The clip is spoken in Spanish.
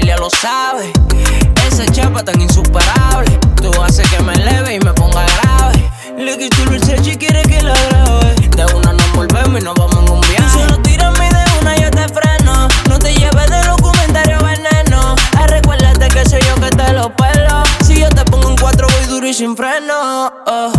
familia lo sabe. Esa chapa tan insuperable, tú haces que me eleve y me ponga grave. Le quito el Versace y quiere que la grabe. De una nos volvemos y nos vamos en un viaje. Tú solo tírame de una y yo te freno. No te lleves de los comentarios veneno. Recuérdate que soy yo que te lo pelo. Si yo te pongo en 4 voy duro y sin freno.